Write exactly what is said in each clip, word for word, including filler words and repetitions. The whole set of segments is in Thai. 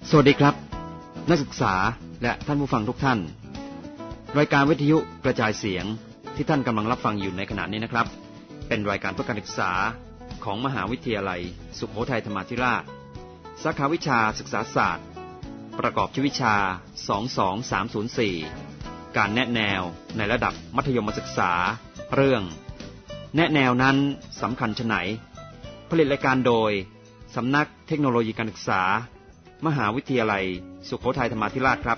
สวัสดีครับนักศึกษาและท่านผู้ฟังทุกท่านรายการวิทยุกระจายเสียงที่ท่านกำลังรับฟังอยู่ในขณะนี้นะครับเป็นรายการเพื่อการศึกษาของมหาวิทยาลัยสุโขทัยธรรมาธิราชสาขาวิชาศึกษาศาสตร์ประกอบชื่อวิชาสอง สอง สาม ศูนย์ สี่การแนะแนวในระดับมัธยมศึกษาเรื่องแนะแนวนั้นสำคัญไฉนผลิตรายการโดยสำนักเทคโนโลยีการศึกษามหาวิทยาลัยสุโขทัยธรรมาธิราชครับ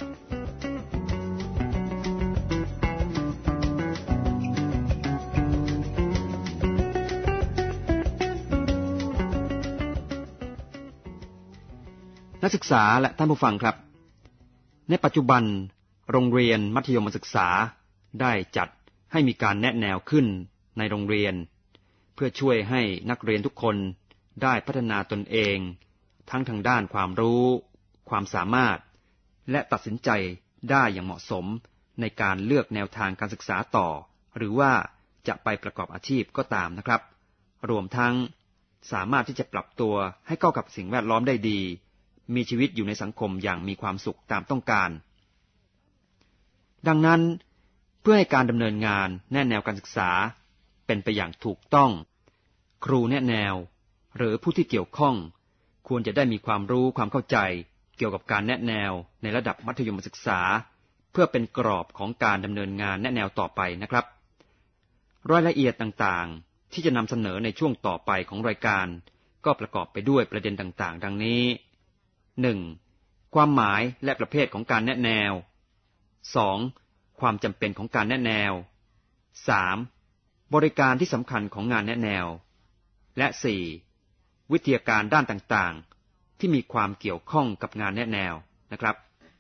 นักศึกษาและท่านผู้ฟังครับในปัจจุบันโรงเรียนมัธยมศึกษาได้จัดให้มีการแนะแนวขึ้นในโรงเรียนเพื่อช่วยให้นักเรียนทุกคนได้พัฒนาตนเองทั้งทางด้านความรู้ความสามารถและตัดสินใจได้อย่างเหมาะสมในการเลือกแนวทางการศึกษาต่อหรือว่าจะไปประกอบอาชีพก็ตามนะครับรวมทั้งสามารถที่จะปรับตัวให้เข้ากับสิ่งแวดล้อมได้ดีมีชีวิตอยู่ในสังคมอย่างมีความสุขตามต้องการดังนั้นเพื่อให้การดำเนินงานแนะแนวการศึกษาเป็นไปอย่างถูกต้องครูแนะแนวหรือผู้ที่เกี่ยวข้องควรจะได้มีความรู้ความเข้าใจเกี่ยวกับการแนะแนวในระดับมัธยมศึกษาเพื่อเป็นกรอบของการดำเนินงานแนะแนวต่อไปนะครับรายละเอียดต่างๆที่จะนำเสนอในช่วงต่อไปของรายการก็ประกอบไปด้วยประเด็นต่างๆดังนี้ หนึ่ง. ความหมายและประเภทของการแนะแนว สอง. ความจำเป็นของการแนะแนว สาม. บริการที่สำคัญของงานแนะแนวและ สี่. วิทยาการด้านต่างๆที่มีความเกี่ยวข้องกับงานแนะแนวนะครับ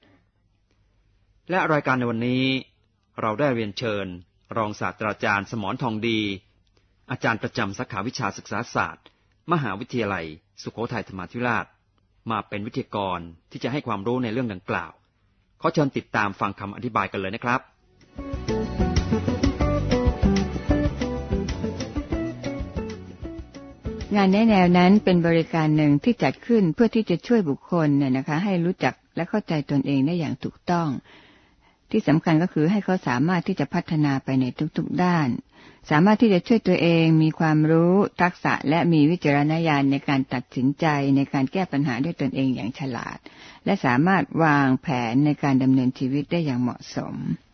และรายการในวันนี้เราได้เรียนเชิญรองศาสตราจารย์สมรทองดีอาจารย์ประจำสาขาวิชาศึกษาศาสตร์มหาวิทยาลัยสุโขทัยธรรมาธิราชมาเป็นวิทยากรที่จะให้ความรู้ในเรื่องดังกล่าวขอเชิญติดตามฟังคำอธิบายกันเลยนะครับงานแนะแนวนั้นเป็นบริการหนึ่งที่จัดขึ้นเพื่อที่จะช่วยบุคคลเนี่ยนะคะให้รู้จักและเข้าใจตนเองได้อย่างถูกต้องที่สำคัญก็คือให้เขาสามารถที่จะพัฒนาไปในทุกๆด้านสามารถที่จะช่วยตัวเองมีความรู้ทักษะและมีวิจารณญาณในการตัดสินใจในการแก้ปัญหาด้วยตนเองอย่างฉลาดและสามารถวางแผนในการดำเนินชีวิตได้อย่างเหมาะสม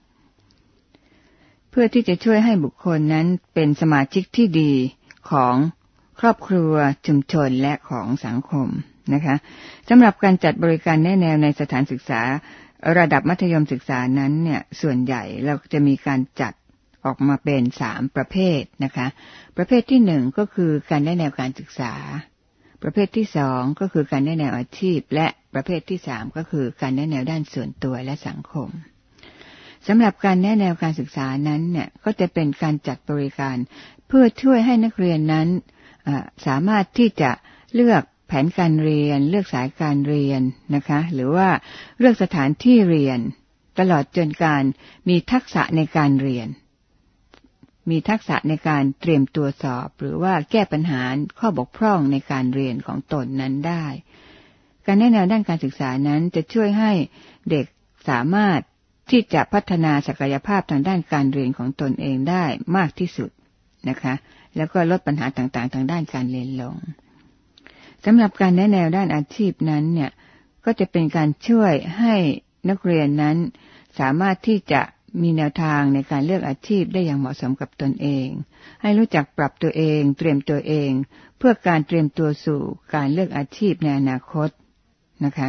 เพื่อที่จะช่วยให้บุคคลนั้นเป็นสมาชิกที่ดีของครอบครัวชุมชนและของสังคมนะคะสำหรับการจัดบริการแนะแนวในสถานศึกษาระดับมัธยมศึกษานั้นเนี่ยส่วนใหญ่เราจะมีการจัดออกมาเป็นสามประเภทนะคะประเภทที่หนึ่งก็คือการแนะแนวการศึกษาประเภทที่สองก็คือการแนะแนวอาชีพและประเภทที่สามก็คือการแนะแนวด้านส่วนตัวและสังคมสำหรับการแนะแนวการศึกษานั้นเนี่ยก็จะเป็นการจัดบริการเพื่อช่วยให้นักเรียนนั้นสามารถที่จะเลือกแผนการเรียนเลือกสายการเรียนนะคะหรือว่าเลือกสถานที่เรียนตลอดจนการมีทักษะในการเรียนมีทักษะในการเตรียมตัวสอบหรือว่าแก้ปัญหาข้อบกพร่องในการเรียนของตนนั้นได้การแนะแนวด้านการศึกษานั้นจะช่วยให้เด็กสามารถที่จะพัฒนาศักยภาพทางด้านการเรียนของตนเองได้มากที่สุดนะคะแล้วก็ลดปัญหาต่างๆทางด้านการเรียนลงสำหรับการแนะแนวด้านอาชีพนั้นเนี่ยก็จะเป็นการช่วยให้นักเรียนนั้นสามารถที่จะมีแนวทางในการเลือกอาชีพได้อย่างเหมาะสมกับตนเองให้รู้จักปรับตัวเองเตรียมตัวเองเพื่อการเตรียมตัวสู่การเลือกอาชีพในอนาคตนะคะ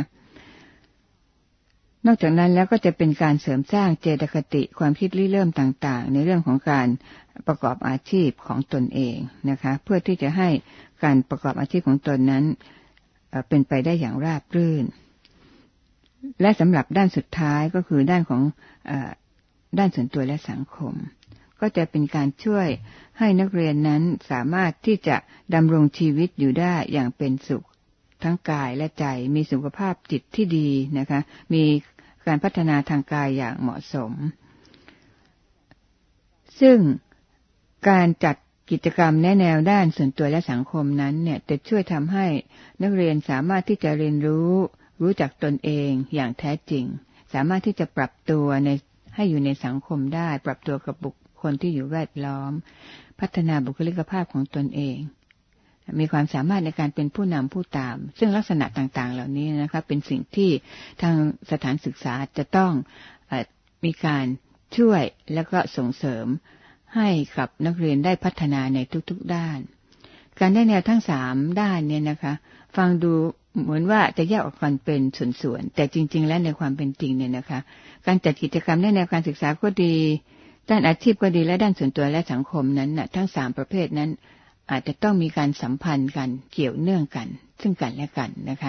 นอกจากนั้นแล้วก็จะเป็นการเสริมสร้างเจตคติความคิดริเริ่มต่างๆในเรื่องของการประกอบอาชีพของตนเองนะคะเพื่อที่จะให้การประกอบอาชีพของตนนั้นเป็นไปได้อย่างราบรื่นและสำหรับด้านสุดท้ายก็คือด้านของด้านส่วนตัวและสังคมก็จะเป็นการช่วยให้นักเรียนนั้นสามารถที่จะดำรงชีวิตอยู่ได้อย่างเป็นสุขทั้งกายและใจมีสุขภาพจิตที่ดีนะคะมีการพัฒนาทางกายอย่างเหมาะสมซึ่งการจัดกิจกรรมแนะแนวด้านส่วนตัวและสังคมนั้นเนี่ยจะช่วยทำให้นักเรียนสามารถที่จะเรียนรู้รู้จักตนเองอย่างแท้จริงสามารถที่จะปรับตัวในให้อยู่ในสังคมได้ปรับตัวกับบุคคลที่อยู่แวดล้อมพัฒนาบุคลิกภาพของตนเองมีความสามารถในการเป็นผู้นำผู้ตามซึ่งลักษณะต่างๆเหล่านี้นะคะเป็นสิ่งที่ทางสถานศึกษาจะต้องเอ่อมีการช่วยและก็ส่งเสริมให้กับนักเรียนได้พัฒนาในทุกๆด้านการได้แนวทั้งสามด้านเนี่ยนะคะฟังดูเหมือนว่าจะแยกออกกันเป็นส่วนๆแต่จริงๆแล้วในความเป็นจริงเนี่ยนะคะการจัดกิจกรรมในแนวการศึกษาก็ดีด้านอาชีพก็ดีและด้านส่วนตัวและสังคมนั้นนะทั้งสามประเภทนั้นอาจจะต้องมีการสัมพันธ์กันเกี่ยวเนื่องกันซึ่งกันและกันนะคะ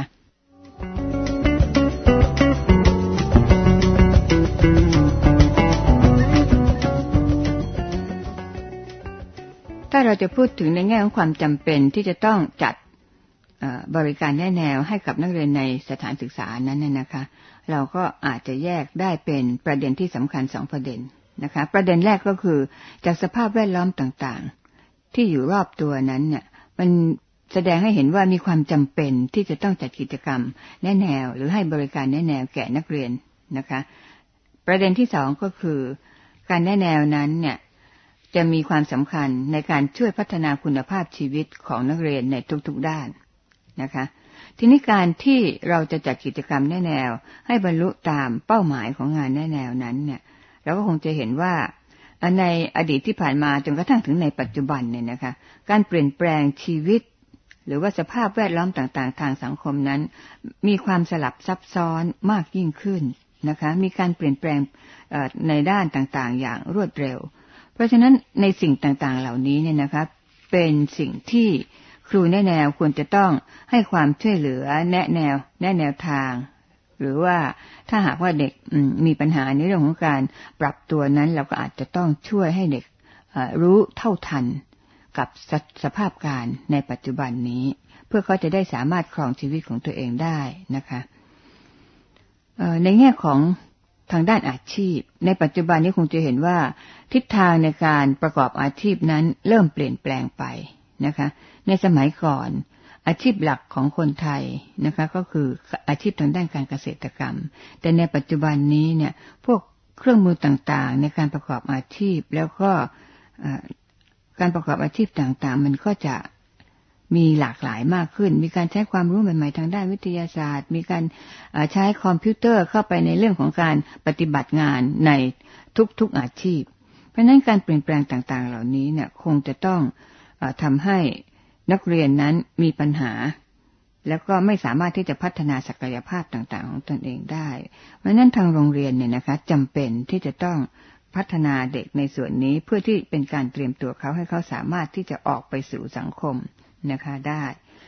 ถ้าเราจะพูดถึงในแง่ของความจำเป็นที่จะต้องจัดบริการแนะแนวให้กับนักเรียนในสถานศึกษานั้นเนี่ยนะคะเราก็อาจจะแยกได้เป็นประเด็นที่สำคัญสองประเด็นนะคะประเด็นแรกก็คือจากสภาพแวดล้อมต่างๆที่อยู่รอบตัวนั้นเนี่ยมันแสดงให้เห็นว่ามีความจำเป็นที่จะต้องจัดกิจกรรมแนะแนวหรือให้บริการแนะแนวแก่นักเรียนนะคะประเด็นที่สองก็คือการแนะแนวนั้นเนี่ยจะมีความสำคัญในการช่วยพัฒนาคุณภาพชีวิตของนักเรียนในทุกๆด้านนะคะทีนี้การที่เราจะจัดกิจกรรมแนะแนวให้บรรลุตามเป้าหมายของงานแนะแนวนั้นเนี่ยเราก็คงจะเห็นว่าในอดีตที่ผ่านมาจนกระทั่งถึงในปัจจุบันเนี่ยนะคะการเปลี่ยนแปลงชีวิตหรือว่าสภาพแวดล้อมต่างๆทางสังคมนั้นมีความสลับซับซ้อนมากยิ่งขึ้นนะคะมีการเปลี่ยนแปลงในด้านต่างๆอย่างรวดเร็วเพราะฉะนั้นในสิ่งต่างๆเหล่านี้เนี่ยนะคะเป็นสิ่งที่ครูแนะแนวควรจะต้องให้ความช่วยเหลือแนะแนวแนะแนวทางหรือว่าถ้าหากว่าเด็กมีปัญหาในเรื่องของการปรับตัวนั้นเราก็อาจจะต้องช่วยให้เด็กรู้เท่าทันกับส, สภาพการในปัจจุบันนี้เพื่อเขาจะได้สามารถครองชีวิตของตัวเองได้นะคะในแง่ของทางด้านอาชีพในปัจจุบันนี้คงจะเห็นว่าทิศทางในการประกอบอาชีพนั้นเริ่มเปลี่ยนแปลงไปนะคะในสมัยก่อนอาชีพหลักของคนไทยนะคะก็คืออาชีพทางด้านการเกษตรกรรมแต่ในปัจจุบันนี้เนี่ยพวกเครื่องมือต่างๆในการประกอบอาชีพแล้วก็การประกอบอาชีพต่างๆมันก็จะมีหลากหลายมากขึ้นมีการใช้ความรู้ใหม่ๆทางด้านวิทยาศาสตร์มีการใช้คอมพิวเตอร์เข้าไปในเรื่องของการปฏิบัติงานในทุกๆอาชีพเพราะฉะนั้นการเปลี่ยนแปลงต่างๆเหล่านี้เนี่ยคงจะต้องทำให้นักเรียนนั้นมีปัญหาแล้วก็ไม่สามารถที่จะพัฒนาศักยภาพต่างๆของตนเองได้เพราะฉะนั้นทางโรงเรียนเนี่ยนะคะจำเป็นที่จะต้องพัฒนาเด็กในส่วนนี้เพื่อที่เป็นการเตรียมตัวเขาให้เขาสามารถที่จะออกไปสู่สังคมนะคะได้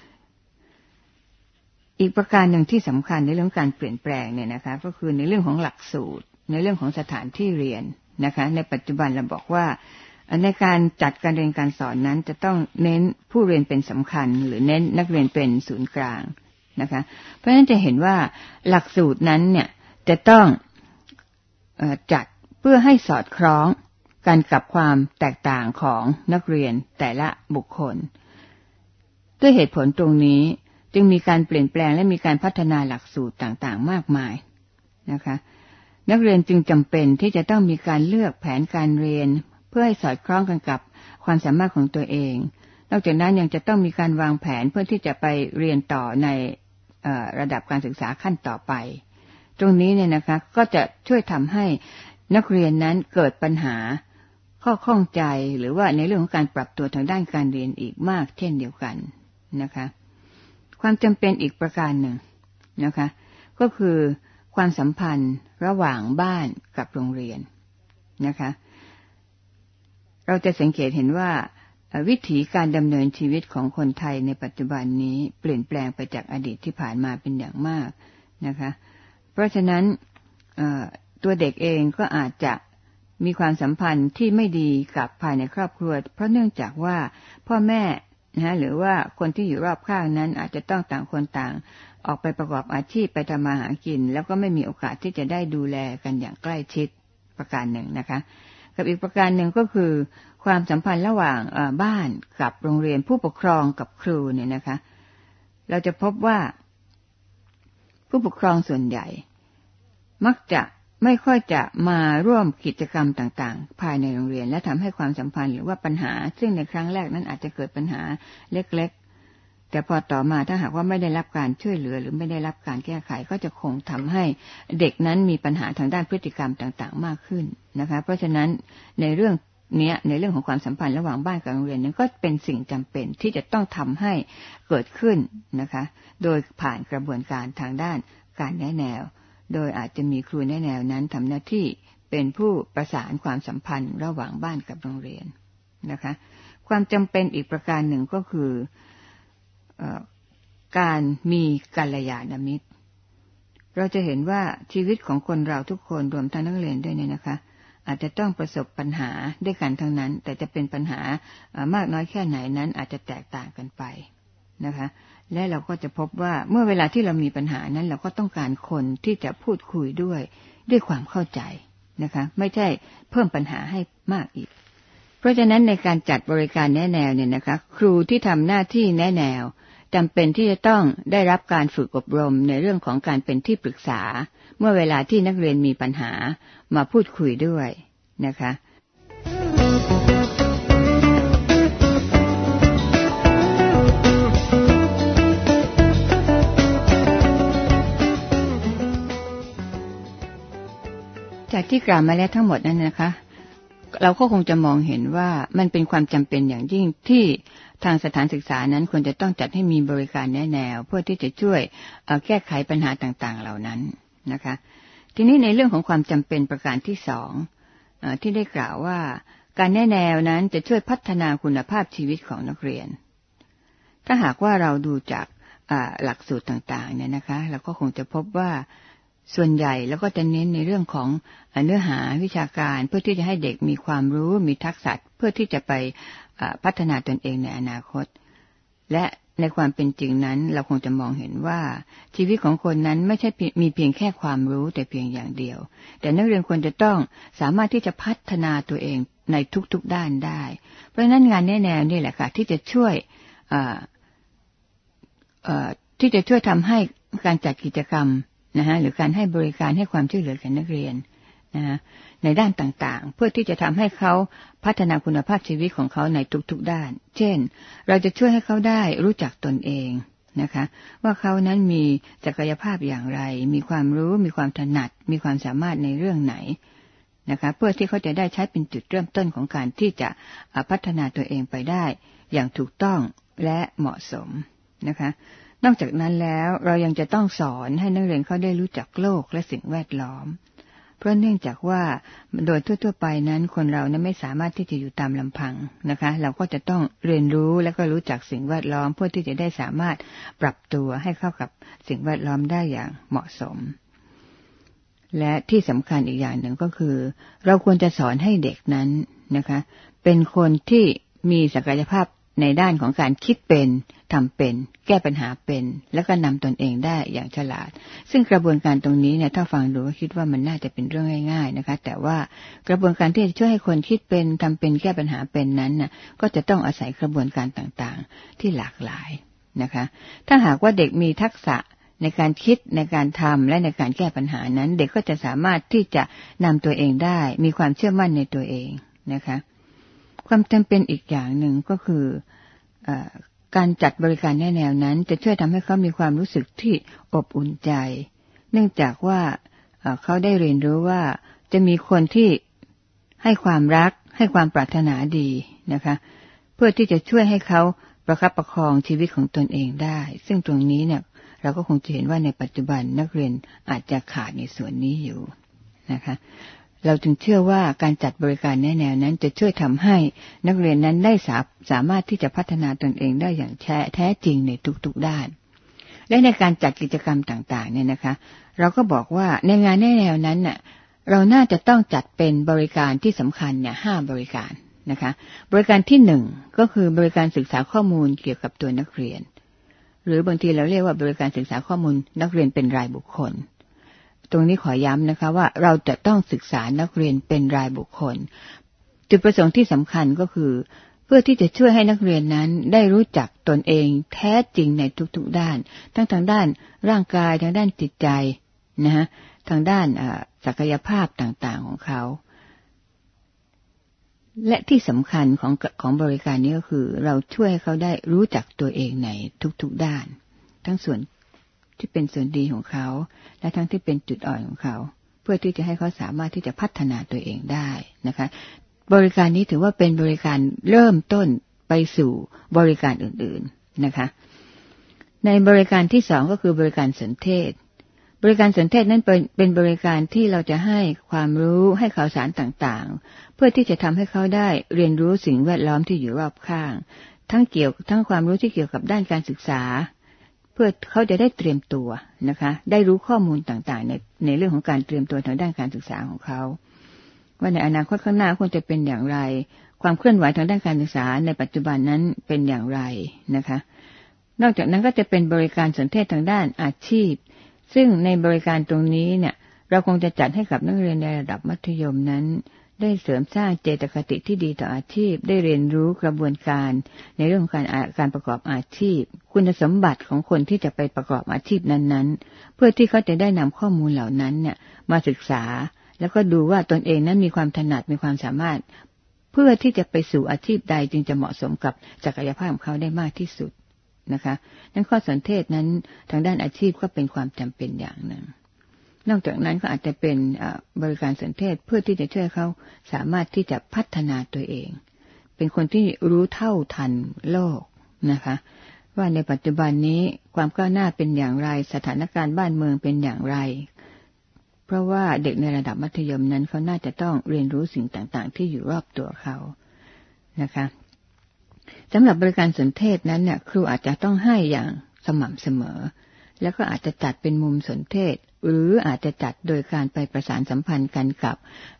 อีกประการหนึ่งที่สำคัญในเรื่องการเปลี่ยนแปลงเนี่ยนะคะก็คือในเรื่องของหลักสูตรในเรื่องของสถานที่เรียนนะคะในปัจจุบันเราบอกว่าในการจัดการเรียนการสอนนั้นจะต้องเน้นผู้เรียนเป็นสำคัญหรือเน้นนักเรียนเป็นศูนย์กลางนะคะเพราะฉะนั้นจะเห็นว่าหลักสูตรนั้นเนี่ยจะต้องเอ่อจัดเพื่อให้สอดคล้องกันกับความแตกต่างของนักเรียนแต่ละบุคคลด้วยเหตุผลตรงนี้จึงมีการเปลี่ยนแปลงและมีการพัฒนาหลักสูตรต่างๆมากมายนะคะนักเรียนจึงจำเป็นที่จะต้องมีการเลือกแผนการเรียนเพื่อให้สอดคล้องกันกับความสามารถของตัวเองนอกจากนั้นยังจะต้องมีการวางแผนเพื่อที่จะไปเรียนต่อในระดับการศึกษาขั้นต่อไปตรงนี้เนี่ยนะคะก็จะช่วยทำให้นักเรียนนั้นเกิดปัญหาข้อข้องใจหรือว่าในเรื่องของการปรับตัวทางด้านการเรียนอีกมากเช่นเดียวกันนะคะความจำเป็นอีกประการหนึ่งนะคะก็คือความสัมพันธ์ระหว่างบ้านกับโรงเรียนนะคะเราจะสังเกตเห็นว่าวิถีการดำเนินชีวิตของคนไทยในปัจจุบันนี้เปลี่ยนแปลงไปจากอดีตที่ผ่านมาเป็นอย่างมากนะคะเพราะฉะนั้นตัวเด็กเองก็อาจจะมีความสัมพันธ์ที่ไม่ดีกับภายในครอบครัวเพราะเนื่องจากว่าพ่อแม่นะหรือว่าคนที่อยู่รอบข้างนั้นอาจจะต้องต่างคนต่างออกไปประกอบอาชีพไปทำมาหากินแล้วก็ไม่มีโอกาสที่จะได้ดูแลกันอย่างใกล้ชิดประการหนึ่งนะคะกับอีกประการหนึ่งก็คือความสัมพันธ์ระหว่างบ้านกับโรงเรียนผู้ปกครองกับครูเนี่ยนะคะเราจะพบว่าผู้ปกครองส่วนใหญ่มักจะไม่ค่อยจะมาร่วมกิจกรรมต่างๆภายในโรงเรียนและทำให้ความสัมพันธ์หรือว่าปัญหาซึ่งในครั้งแรกนั้นอาจจะเกิดปัญหาเล็กๆแต่พอต่อมาถ้าหากว่าไม่ได้รับการช่วยเหลือหรือไม่ได้รับการแก้ไขก็จะคงทำให้เด็กนั้นมีปัญหาทางด้านพฤติกรรมต่างๆมากขึ้นนะคะเพราะฉะนั้นในเรื่องนี้ในเรื่องของความสัมพันธ์ระหว่างบ้านกับโรงเรียนนั้นก็เป็นสิ่งจำเป็นที่จะต้องทำให้เกิดขึ้นนะคะโดยผ่านกระบวนการทางด้านการแนะแนวโดยอาจจะมีครูแนะแนวนั้นทำหน้าที่เป็นผู้ประสานความสัมพันธ์ระหว่างบ้านกับโรงเรียนนะคะความจำเป็นอีกประการหนึ่งก็คือเอ่อการมีกัลยาณมิตรเราจะเห็นว่าชีวิตของคนเราทุกคนรวมทั้งนักเรียนด้วยเนี่ยนะคะอาจจะต้องประสบปัญหาด้วยกันทั้งนั้นแต่จะเป็นปัญหามากน้อยแค่ไหนนั้นอาจจะแตกต่างกันไปนะคะและเราก็จะพบว่าเมื่อเวลาที่เรามีปัญหานั้นเราก็ต้องการคนที่จะพูดคุยด้วยด้วยความเข้าใจนะคะไม่ใช่เพิ่มปัญหาให้มากอีกเพราะฉะนั้นในการจัดบริการแนะแนวเนี่ยนะคะครูที่ทำหน้าที่แนะแนวจำเป็นที่จะต้องได้รับการฝึกอบรมในเรื่องของการเป็นที่ปรึกษาเมื่อเวลาที่นักเรียนมีปัญหามาพูดคุยด้วยนะคะจากที่กล่าวมาแล้วทั้งหมดนั้นนะคะเราก็คงจะมองเห็นว่ามันเป็นความจำเป็นอย่างยิ่งที่ทางสถานศึกษานั้นควรจะต้องจัดให้มีบริการแนะแนวเพื่อที่จะช่วยแก้ไขปัญหาต่างๆเหล่านั้นนะคะทีนี้ในเรื่องของความจำเป็นประการที่สองที่ได้กล่าวว่าการแนะแนวนั้นจะช่วยพัฒนาคุณภาพชีวิตของนักเรียนถ้าหากว่าเราดูจากหลักสูตรต่างๆเนี่ยนะคะเราก็คงจะพบว่าส่วนใหญ่แล้วก็จะเน้นในเรื่องของเนื้อหาวิชาการเพื่อที่จะให้เด็กมีความรู้มีทักษะเพื่อที่จะไปพัฒนาตนเองในอนาคตและในความเป็นจริงนั้นเราคงจะมองเห็นว่าชีวิตของคนนั้นไม่ใช่มีเพียงแค่ความรู้แต่เพียงอย่างเดียวแต่นักเรียนควรจะต้องสามารถที่จะพัฒนาตัวเองในทุกๆด้านได้เพราะฉะนั้นงานแนะแนวนี่แหละค่ะที่จะช่วยที่จะช่วยทำให้การจัดกิจกรรมนะฮะหรือการให้บริการให้ความช่วยเหลือแก่นักเรียนนะฮะในด้านต่างๆเพื่อที่จะทำให้เขาพัฒนาคุณภาพชีวิตของเขาในทุกๆด้านเช่นเราจะช่วยให้เขาได้รู้จักตนเองนะคะว่าเขานั้นมีศักยภาพอย่างไรมีความรู้มีความถนัดมีความสามารถในเรื่องไหนนะคะเพื่อที่เขาจะได้ใช้เป็นจุดเริ่มต้นของการที่จะพัฒนาตัวเองไปได้อย่างถูกต้องและเหมาะสมนะคะนอกจากนั้นแล้วเรายังจะต้องสอนให้นักเรียนเขาได้รู้จักโลกและสิ่งแวดล้อมเพราะเนื่องจากว่าโดยทั่วๆไปนั้นคนเรานั้นไม่สามารถที่จะอยู่ตามลำพังนะคะเราก็จะต้องเรียนรู้และก็รู้จักสิ่งแวดล้อมเพื่อที่จะได้สามารถปรับตัวให้เข้ากับสิ่งแวดล้อมได้อย่างเหมาะสมและที่สำคัญอีกอย่างหนึ่งก็คือเราควรจะสอนให้เด็กนั้นนะคะเป็นคนที่มีศักยภาพในด้านของการคิดเป็นทำเป็นแก้ปัญหาเป็นแล้วก็นำตนเองได้อย่างฉลาดซึ่งกระบวนการตรงนี้เนี่ยถ้าฟังดูก็คิดว่ามันน่าจะเป็นเรื่องง่ายๆนะคะแต่ว่ากระบวนการที่จะช่วยให้คนคิดเป็นทำเป็นแก้ปัญหาเป็นนั้นน่ะก็จะต้องอาศัยกระบวนการต่างๆที่หลากหลายนะคะถ้าหากว่าเด็กมีทักษะในการคิดในการทำและในการแก้ปัญหานั้นเด็กก็จะสามารถที่จะนำตัวเองได้มีความเชื่อมั่นในตัวเองนะคะความจำเป็นอีกอย่างหนึ่งก็คือการจัดบริการแนะแนวนั้นจะช่วยทำให้เขามีความรู้สึกที่อบอุ่นใจเนื่องจากว่าเขาได้เรียนรู้ว่าจะมีคนที่ให้ความรักให้ความปรารถนาดีนะคะเพื่อที่จะช่วยให้เขาประคับประคองชีวิตของตนเองได้ซึ่งตรงนี้เนี่ยเราก็คงจะเห็นว่าในปัจจุบันนักเรียนอาจจะขาดในส่วนนี้อยู่นะคะเราจึงเชื่อว่าการจัดบริการแนะแนวนั้นจะช่วยทำให้นักเรียนนั้นได้สาสามารถที่จะพัฒนาตนเองได้อย่างแท้แท้จริงในทุกๆด้านและในการจัดกิจกรรมต่างๆเนี่ยนะคะเราก็บอกว่าในงานแนะแนวนั้นน่ะเราน่าจะต้องจัดเป็นบริการที่สำคัญเนี่ยห้าบริการนะคะบริการที่หนึ่งก็คือบริการศึกษาข้อมูลเกี่ยวกับตัวนักเรียนหรือบางทีเราเรียกว่าบริการศึกษาข้อมูลนักเรียนเป็นรายบุคคลตรงนี้ขอย้ำนะคะว่าเราจะต้องศึกษานักเรียนเป็นรายบุคคลจุดประสงค์ที่สำคัญก็คือเพื่อที่จะช่วยให้นักเรียนนั้นได้รู้จักตนเองแท้จริงในทุกๆด้านทั้งทางด้านร่างกายทางด้านจิตใจนะฮะทางด้านศักยภาพต่างๆของเขาและที่สำคัญของของบริการนี้ก็คือเราช่วยให้เขาได้รู้จักตัวเองในทุกๆด้านทั้งส่วนที่เป็นส่วนดีของเขาและทั้งที่เป็นจุดอ่อนของเขาเพื่อที่จะให้เขาสามารถที่จะพัฒนาตัวเองได้นะคะบริการนี้ถือว่าเป็นบริการเริ่มต้นไปสู่บริการอื่นๆนะคะในบริการที่สองก็คือบริการสนเทศบริการสนเทศนั้นเป็นเป็นบริการที่เราจะให้ความรู้ให้ข่าวสารต่างๆเพื่อที่จะทำให้เขาได้เรียนรู้สิ่งแวดล้อมที่อยู่รอบข้างทั้งเกี่ยวทั้งความรู้ที่เกี่ยวกับด้านการศึกษาเพื่อเขาจะได้เตรียมตัวนะคะได้รู้ข้อมูลต่างๆในในเรื่องของการเตรียมตัวทางด้านการศึกษาของเขาว่าในอนาคตข้างหน้าควรจะเป็นอย่างไรความเคลื่อนไหวทางด้านการศึกษาในปัจจุบันนั้นเป็นอย่างไรนะคะนอกจากนั้นก็จะเป็นบริการสนเทศทางด้านอาชีพซึ่งในบริการตรงนี้เนี่ยเราคงจะจัดให้กับนักเรียนในระดับมัธยมนั้นได้เสริมสร้างเจตคติที่ดีต่ออาชีพได้เรียนรู้กระบวนการในเรื่องของการการประกอบอาชีพคุณสมบัติของคนที่จะไปประกอบอาชีพนั้นๆเพื่อที่เขาจะได้นำข้อมูลเหล่านั้นเนี่ยมาศึกษาแล้วก็ดูว่าตนเองนั้นมีความถนัดมีความสามารถเพื่อที่จะไปสู่อาชีพใดจึงจะเหมาะสมกับศักยภาพของเขาได้มากที่สุดนะคะนั้นข้อสนเทศนั้นทางด้านอาชีพก็เป็นความจำเป็นอย่างหนึ่งนอกจากนั้นก็อาจจะเป็นบริการสนเทศเพื่อที่จะช่วยเขาสามารถที่จะพัฒนาตัวเองเป็นคนที่รู้เท่าทันโลกนะคะว่าในปัจจุบันนี้ความก้าวหน้าเป็นอย่างไรสถานการณ์บ้านเมืองเป็นอย่างไรเพราะว่าเด็กในระดับมัธยมนั้นเขาน่าจะต้องเรียนรู้สิ่งต่างๆที่อยู่รอบตัวเขานะคะสำหรับบริการสนเทศนั้นเนี่ยครูอาจจะต้องให้อย่างสม่ำเสมอแล้วก็อาจจะจัดเป็นมุมสนเทศหรืออาจจะจัดโดยการไปประสานสัมพันธ์กันกั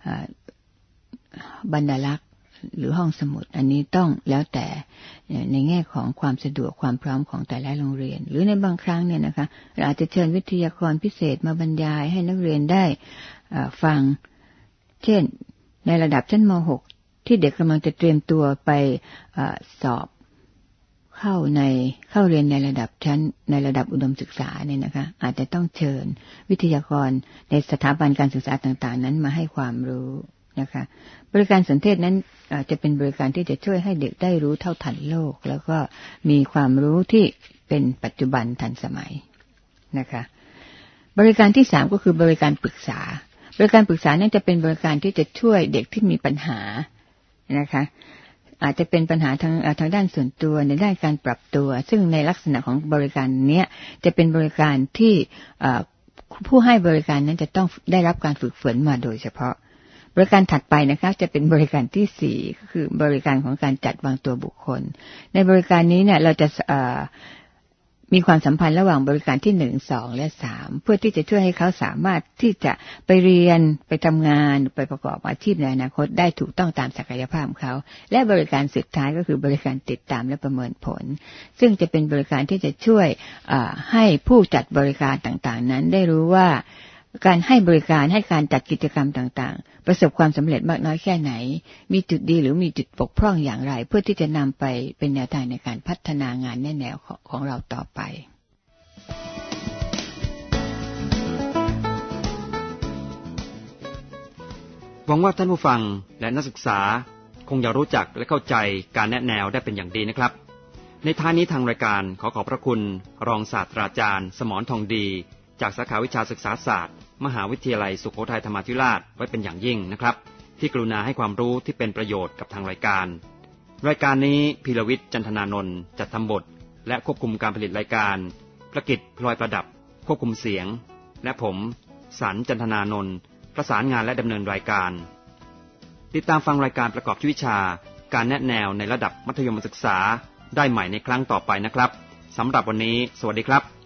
บบรรณารักษ์หรือห้องสมุดอันนี้ต้องแล้วแต่ในแง่ของความสะดวกความพร้อมของแต่ละโรงเรียนหรือในบางครั้งเนี่ยนะคะเราอาจจะเชิญวิทยากรพิเศษมาบรรยายให้นักเรียนได้ฟังเช่นในระดับชั้นม หกที่เด็กกำลังจะเตรียมตัวไปสอบเข้าในเข้าเรียนในระดับชั้นในระดับอุดมศึกษาเนี่ยนะคะอาจจะต้องเชิญวิทยากรในสถาบันการศึกษาต่างๆนั้นมาให้ความรู้นะคะบริการสนเทศนั้นจะเป็นบริการที่จะช่วยให้เด็กได้รู้เท่าทันโลกแล้วก็มีความรู้ที่เป็นปัจจุบันทันสมัยนะคะบริการที่สามก็คือบริการปรึกษาบริการปรึกษานั้นจะเป็นบริการที่จะช่วยเด็กที่มีปัญหานะคะอาจจะเป็นปัญหาทางทางด้านส่วนตัวในด้านการปรับตัวซึ่งในลักษณะของบริการนี้จะเป็นบริการที่ผู้ให้บริการนั้นจะต้องได้รับการฝึกฝนมาโดยเฉพาะบริการถัดไปนะคะจะเป็นบริการที่สี่ก็คือบริการของการจัดวางตัวบุคคลในบริการนี้เนี่ยเราจะมีความสัมพันธ์ระหว่างบริการที่หนึ่ง สองและสามเพื่อที่จะช่วยให้เขาสามารถที่จะไปเรียนไปทำงานไปประกอบอาชีพในอนาคตได้ถูกต้องตามศักยภาพของเขาและบริการสุดท้ายก็คือบริการติดตามและประเมินผลซึ่งจะเป็นบริการที่จะช่วยให้ผู้จัดบริการต่างๆนั้นได้รู้ว่าการให้บริการให้การจัดกิจกรรมต่างๆประสบความสำเร็จมากน้อยแค่ไหนมีจุดดีหรือมีจุดบกพร่องอย่างไรเพื่อที่จะนำไปเป็นแนวทางในการพัฒนางานในแนวของเราต่อไปหวังว่าท่านผู้ฟังและนักศึกษาคงจะรู้จักและเข้าใจการแนะแนวได้เป็นอย่างดีนะครับในท้ายนี้ทางรายการขอขอบพระคุณรองศาสตราจารย์สมรทองดีจากสาขาวิชาศึกษาศาสตร์มหาวิทยาลัยสุโขทัยธรรมาธิราชไว้เป็นอย่างยิ่งนะครับที่กรุณาให้ความรู้ที่เป็นประโยชน์กับทางรายการรายการนี้พีรวิทย์จันทนานนท์จัดทำบทและควบคุมการผลิตรายการประกิตพลอยประดับควบคุมเสียงและผมสันจันทนานนท์ประสานงานและดำเนินรายการติดตามฟังรายการประกอบวิชาการแนะแนวในระดับมัธยมศึกษาได้ใหม่ในครั้งต่อไปนะครับสำหรับวันนี้สวัสดีครับ